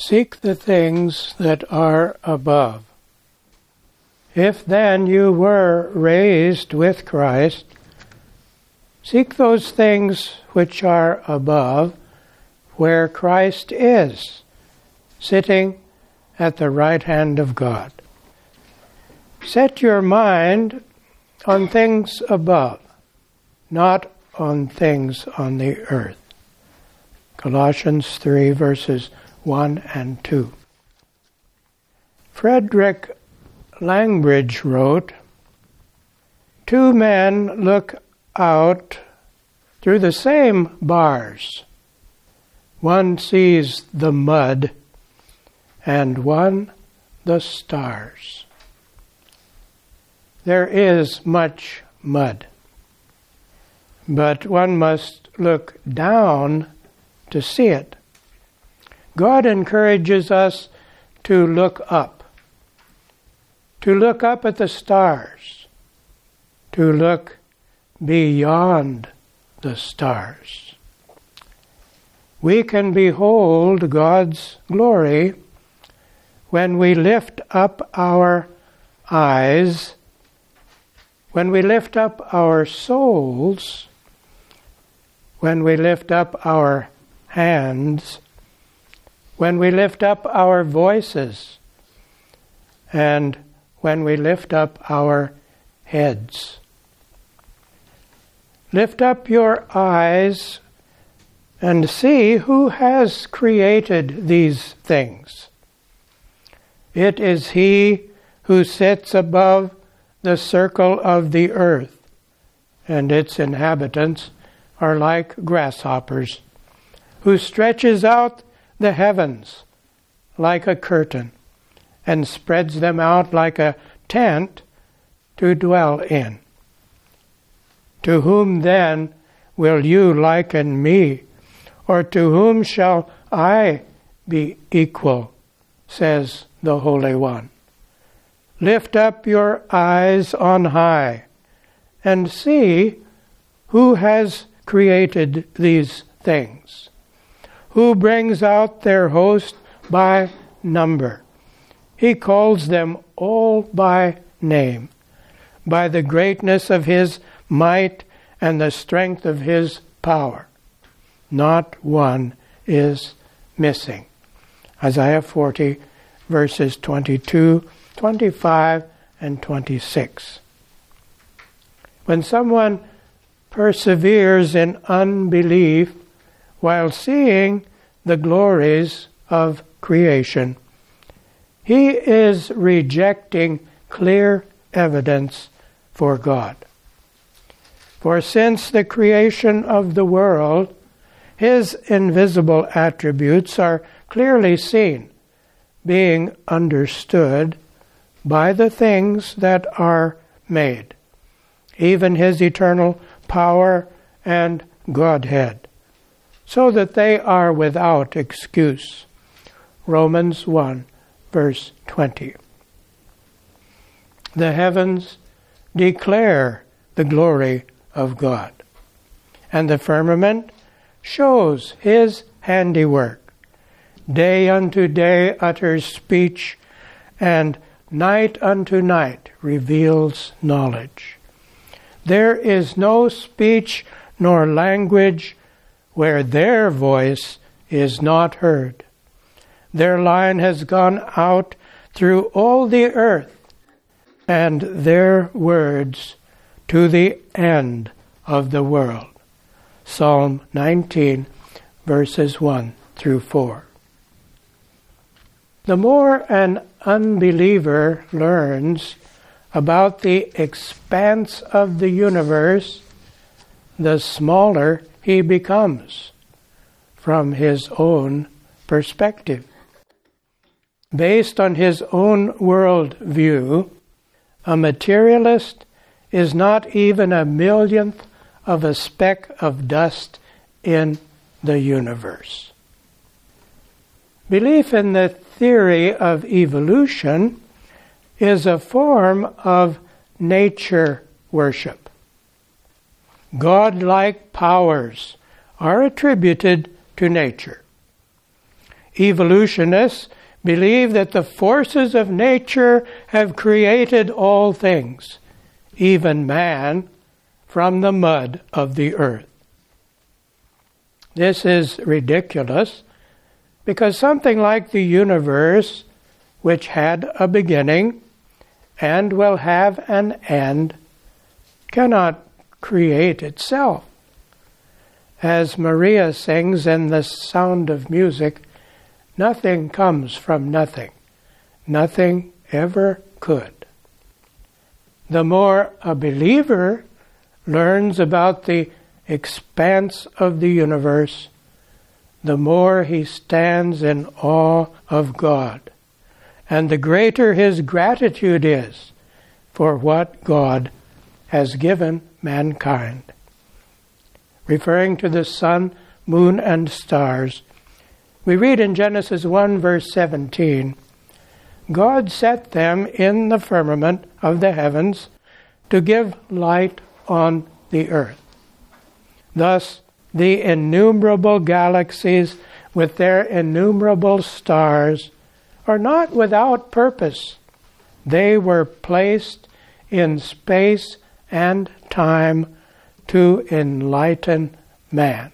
Seek the things that are above. If then you were raised with Christ, seek those things which are above, where Christ is, sitting at the right hand of God. Set your mind on things above, not on things on the earth. Colossians 3, verses 1 and 2. Frederick Langbridge wrote, "Two men look out through the same bars. One sees the mud, and one the stars." There is much mud, but one must look down to see it. God encourages us to look up at the stars, to look beyond the stars. We can behold God's glory when we lift up our eyes, when we lift up our souls, when we lift up our hands, when we lift up our voices, and when we lift up our heads. Lift up your eyes and see who has created these things. It is He who sits above the circle of the earth, and its inhabitants are like grasshoppers, who stretches out the heavens like a curtain, and spreads them out like a tent to dwell in. To whom then will you liken me, or to whom shall I be equal, says the Holy One. Lift up your eyes on high, and see who has created these things, who brings out their host by number. He calls them all by name, by the greatness of His might and the strength of His power. Not one is missing. Isaiah 40, verses 22, 25, and 26. When someone perseveres in unbelief while seeing the glories of creation, he is rejecting clear evidence for God. For since the creation of the world, His invisible attributes are clearly seen, being understood by the things that are made, even His eternal power and Godhead, so that they are without excuse. Romans 1, verse 20. The heavens declare the glory of God, and the firmament shows His handiwork. Day unto day utters speech, and night unto night reveals knowledge. There is no speech nor language where their voice is not heard. Their line has gone out through all the earth, and their words to the end of the world. Psalm 19, verses 1 through 4. The more an unbeliever learns about the expanse of the universe, the smaller he becomes from his own perspective. Based on his own world view, a materialist is not even a millionth of a speck of dust in the universe. Belief in the theory of evolution is a form of nature worship. God-like powers are attributed to nature. evolutionists believe that the forces of nature have created all things, even man, from the mud of the earth. This is ridiculous because something like the universe, which had a beginning and will have an end, cannot create itself. As Maria sings in The Sound of Music, nothing comes from nothing. Nothing ever could. The more a believer learns about the expanse of the universe, the more he stands in awe of God, and the greater his gratitude is for what God has given mankind. Referring to the sun, moon, and stars, we read in Genesis 1, verse 17, God set them in the firmament of the heavens to give light on the earth. Thus, the innumerable galaxies with their innumerable stars are not without purpose. They were placed in space and time to enlighten man.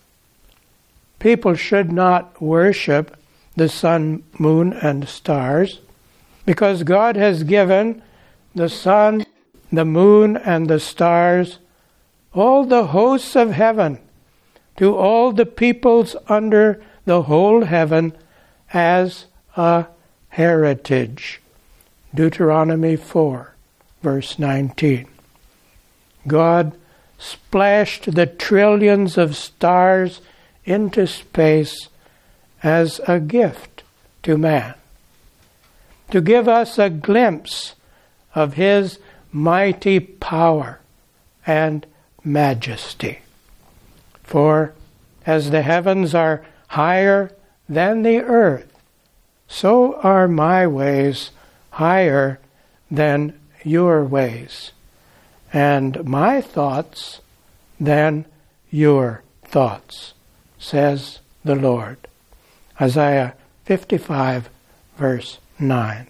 People should not worship the sun, moon, and stars because God has given the sun, the moon, and the stars, all the hosts of heaven, to all the peoples under the whole heaven as a heritage. Deuteronomy 4, verse 19. God splashed the trillions of stars into space as a gift to man, to give us a glimpse of His mighty power and majesty. For as the heavens are higher than the earth, so are my ways higher than your ways, and my thoughts than your thoughts, says the Lord. Isaiah 55, verse 9.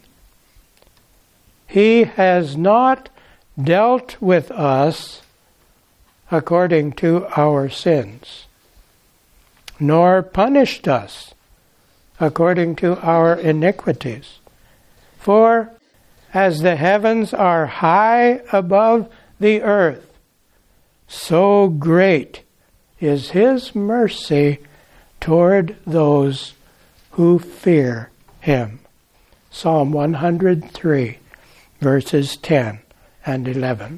He has not dealt with us according to our sins, nor punished us according to our iniquities. For as the heavens are high above the earth, so great is His mercy toward those who fear Him. Psalm 103, verses 10 and 11.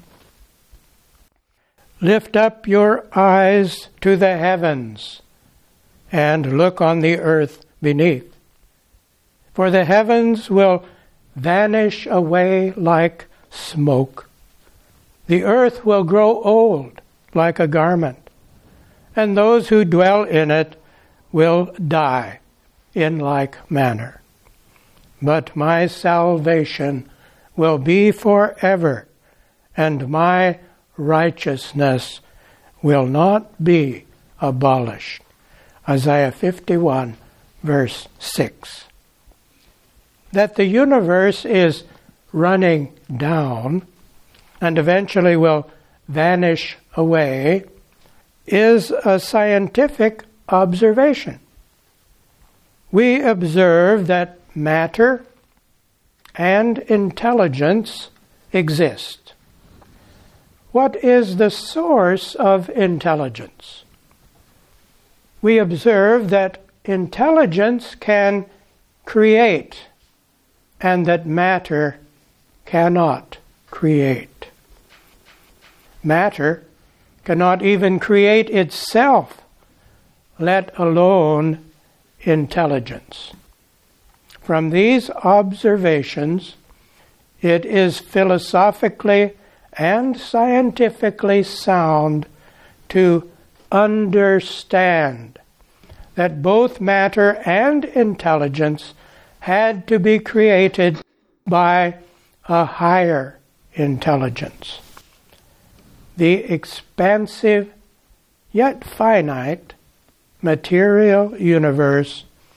Lift up your eyes to the heavens and look on the earth beneath. For the heavens will vanish away like smoke. The earth will grow old like a garment, and those who dwell in it will die in like manner. But my salvation will be forever, and my righteousness will not be abolished. Isaiah 51, verse 6. That the universe is running down and eventually will vanish away is a scientific observation. We observe that matter and intelligence exist. What is the source of intelligence? We observe that intelligence can create and that matter cannot create. Matter cannot even create itself, let alone intelligence. From these observations, it is philosophically and scientifically sound to understand that both matter and intelligence had to be created by a higher intelligence. The expansive yet finite material universe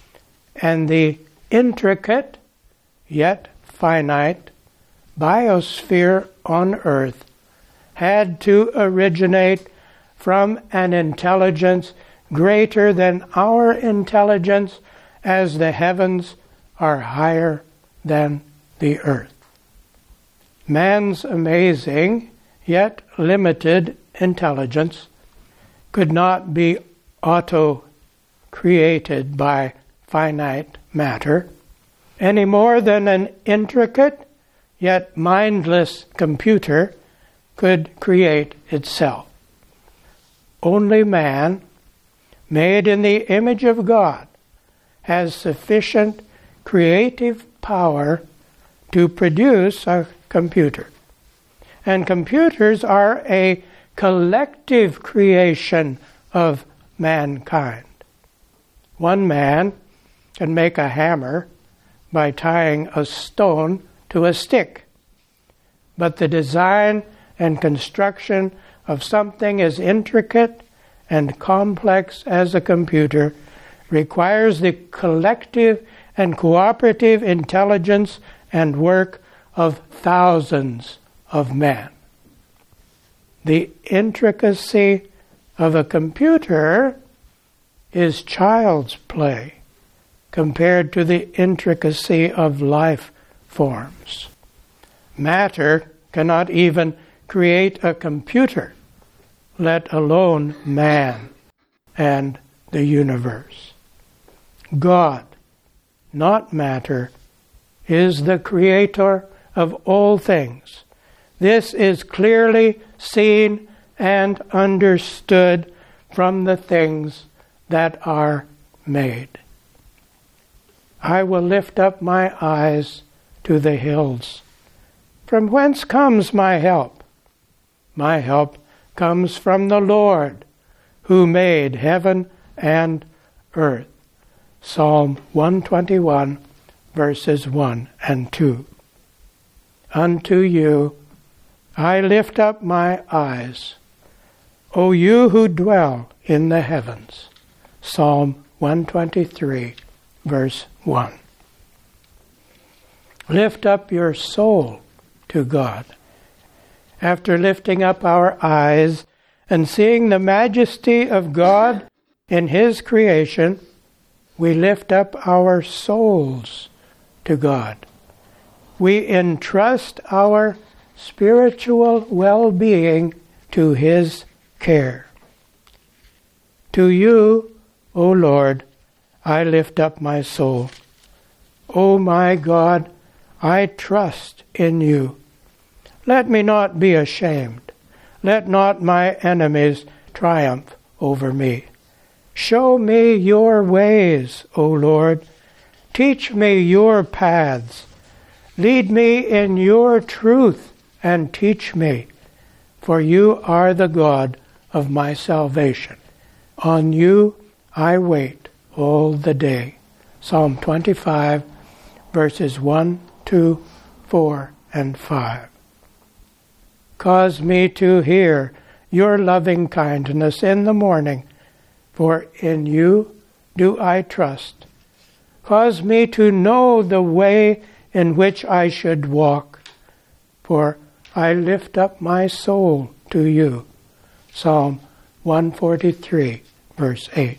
and the intricate, yet finite, biosphere on Earth had to originate from an intelligence greater than our intelligence, as the heavens are higher than the earth. Man's amazing, yet limited intelligence could not be auto-created by finite matter, any more than an intricate, yet mindless computer could create itself. Only man, made in the image of God, has sufficient creative power to produce a computer. And computers are a collective creation of mankind. One man can make a hammer by tying a stone to a stick, but the design and construction of something as intricate and complex as a computer requires the collective and cooperative intelligence and work of thousands of men. The intricacy of a computer is child's play compared to the intricacy of life forms. Matter cannot even create a computer, let alone man and the universe. God, not matter, is the creator of all things. This is clearly seen and understood from the things that are made. I will lift up my eyes to the hills. From whence comes my help? My help comes from the Lord, who made heaven and earth. Psalm 121, verses 1 and 2. Unto you I lift up my eyes, O you who dwell in the heavens. Psalm 123, verse 1. Lift up your soul to God. After lifting up our eyes and seeing the majesty of God in His creation, we lift up our souls to God. We entrust our spiritual well-being to His care. To you, O Lord, I lift up my soul. O my God, I trust in you. Let me not be ashamed. Let not my enemies triumph over me. Show me your ways, O Lord. Teach me your paths. Lead me in your truth and teach me, for you are the God of my salvation. On you I wait all the day. Psalm 25, verses 1, 2, 4, and 5. Cause me to hear your loving kindness in the morning, for in you do I trust. Cause me to know the way in which I should walk, for I lift up my soul to you. Psalm 143, verse 8.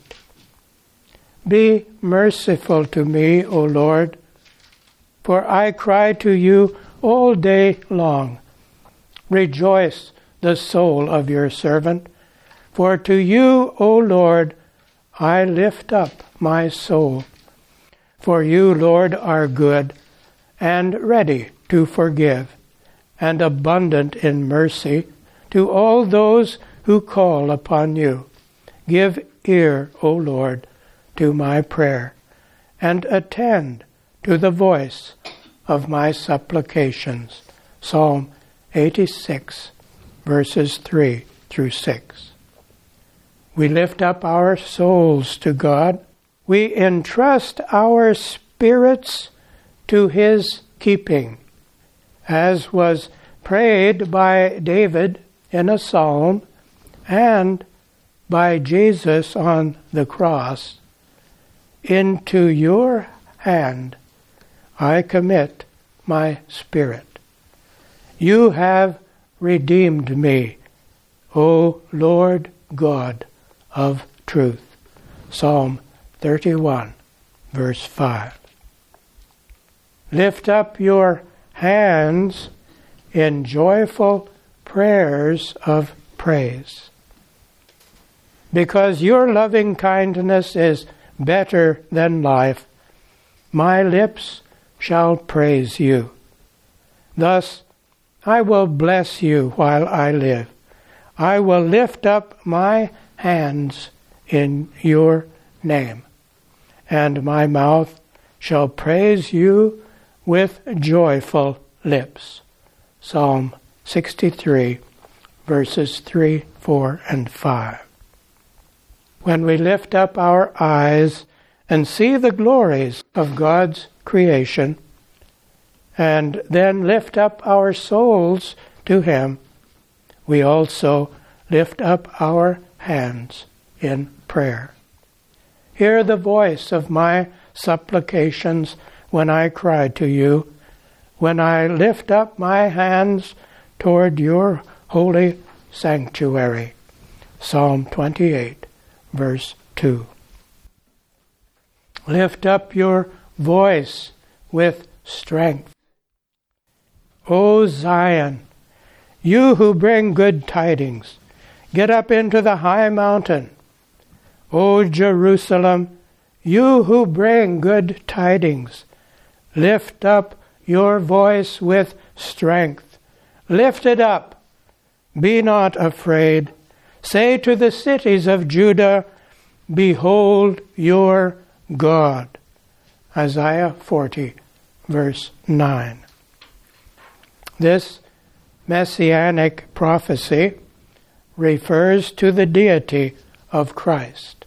Be merciful to me, O Lord, for I cry to you all day long. Rejoice the soul of your servant, for to you, O Lord, I lift up my soul. For you, Lord, are good and ready to forgive, and abundant in mercy to all those who call upon you. Give ear, O Lord, to my prayer, and attend to the voice of my supplications. Psalm 86, verses 3 through 6. We lift up our souls to God. We entrust our spirits to His keeping, as was prayed by David in a psalm and by Jesus on the cross. into your hand I commit my spirit. You have redeemed me, O Lord God of truth. Psalm 31, verse 5. Lift up your hands in joyful prayers of praise. Because your loving kindness is better than life, my lips shall praise you. Thus I will bless you while I live. I will lift up my hands in your name, and my mouth shall praise you with joyful lips. Psalm 63, verses 3, 4, and 5. When we lift up our eyes and see the glories of God's creation, and then lift up our souls to Him, we also lift up our hands in prayer. Hear the voice of my supplications when I cry to you, when I lift up my hands toward your holy sanctuary. Psalm 28, verse 2. Lift up your voice with strength. O Zion, you who bring good tidings, get up into the high mountain. O Jerusalem, you who bring good tidings, lift up your voice with strength. Lift it up. Be not afraid. Say to the cities of Judah, behold your God. Isaiah 40, verse 9. This messianic prophecy refers to the deity of Christ.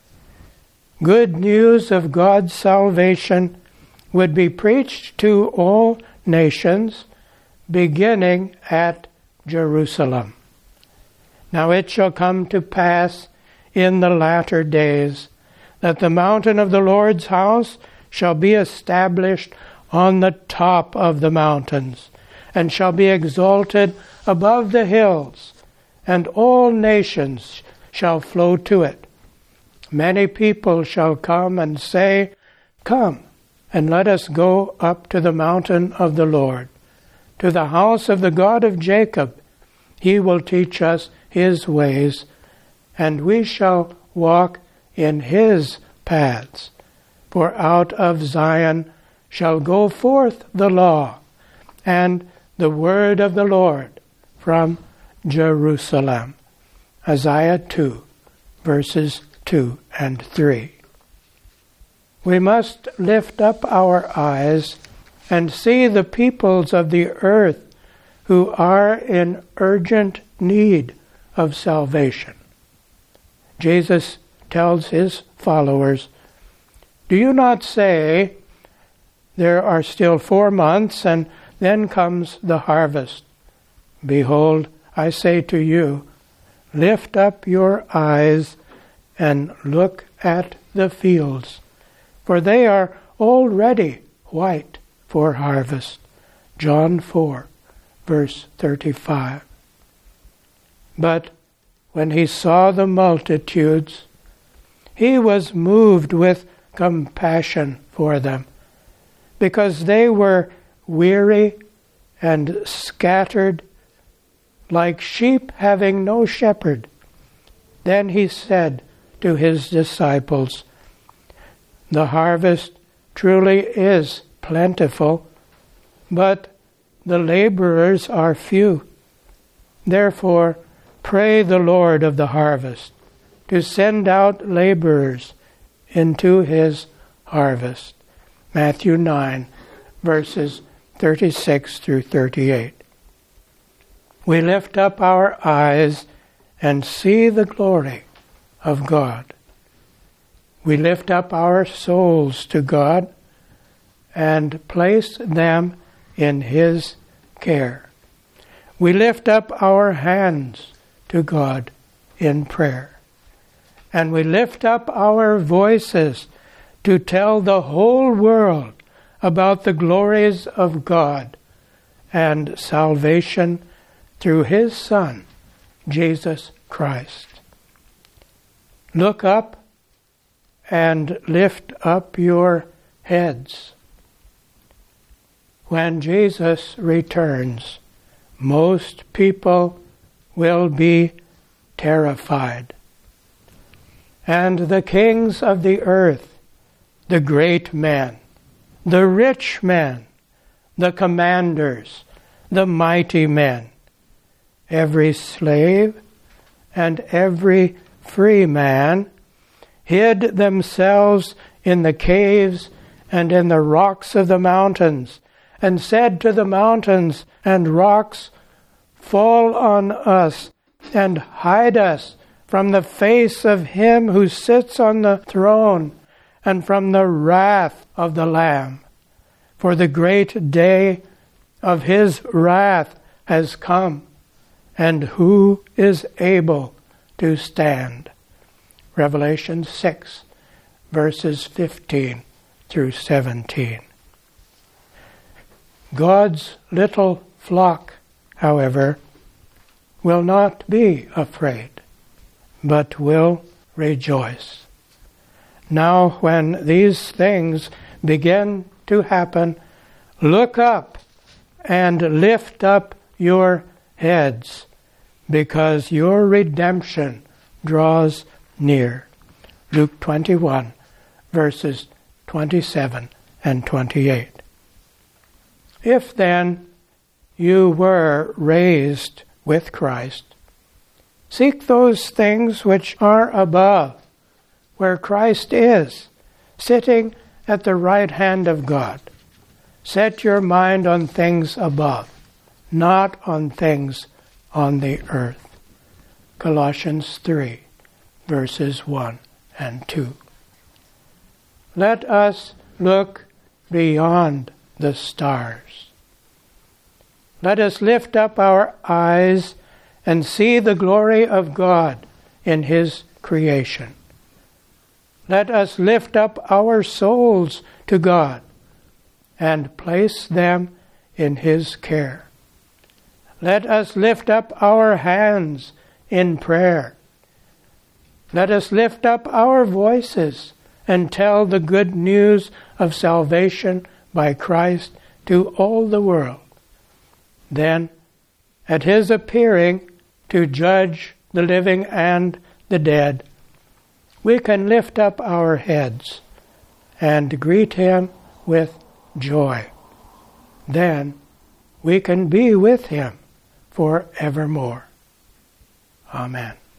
Good news of God's salvation would be preached to all nations, beginning at Jerusalem. Now it shall come to pass in the latter days that the mountain of the Lord's house shall be established on the top of the mountains, and shall be exalted above the hills, and all nations shall flow to it. Many people shall come and say, Come, and let us go up to the mountain of the Lord, to the house of the God of Jacob. He will teach us His ways, and we shall walk in His paths. For out of Zion shall go forth the law, and the word of the Lord from Jerusalem. Isaiah 2, verses 2 and 3. We must lift up our eyes and see the peoples of the earth who are in urgent need of salvation. Jesus tells His followers, Do you not say, there are still 4 months, and then comes the harvest? Behold, I say to you, lift up your eyes and look at the fields, for they are already white for harvest. John 4, verse 35. But when He saw the multitudes, He was moved with compassion for them, because they were weary and scattered like sheep having no shepherd. Then He said to His disciples, The harvest truly is plentiful, but the laborers are few. Therefore, pray the Lord of the harvest to send out laborers into His harvest. Matthew 9, verses 36 through 38. We lift up our eyes and see the glory of God. We lift up our souls to God and place them in His care. We lift up our hands to God in prayer. And we lift up our voices to tell the whole world about the glories of God and salvation through His Son, Jesus Christ. Look up and lift up your heads. When Jesus returns, most people will be terrified. And the kings of the earth, the great men, the rich men, the commanders, the mighty men, every slave and every free man hid themselves in the caves and in the rocks of the mountains, and said to the mountains and rocks, "Fall on us and hide us from the face of Him who sits on the throne and from the wrath of the Lamb. For the great day of His wrath has come, and who is able to stand?" Revelation 6, verses 15 through 17. God's little flock, however, will not be afraid, but will rejoice. Now, when these things begin to happen, look up and lift up your heads, because your redemption draws near. Luke 21, verses 27 and 28. If then you were raised with Christ, seek those things which are above, where Christ is, sitting at the right hand of God. Set your mind on things above, not on things on the earth. Colossians 3, verses 1 and 2. Let us look beyond the stars. Let us lift up our eyes and see the glory of God in His creation. Let us lift up our souls to God and place them in His care. Let us lift up our hands in prayer. Let us lift up our voices and tell the good news of salvation by Christ to all the world. Then, at His appearing to judge the living and the dead, we can lift up our heads and greet Him with joy. Then we can be with Him forevermore. Amen.